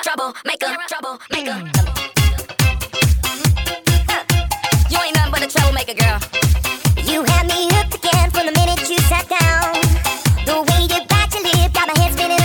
troublemaker. You ain't nothing but a troublemaker, girl. You had me hooked again from the minute you sat down. The way you bite your lip got my head spinning.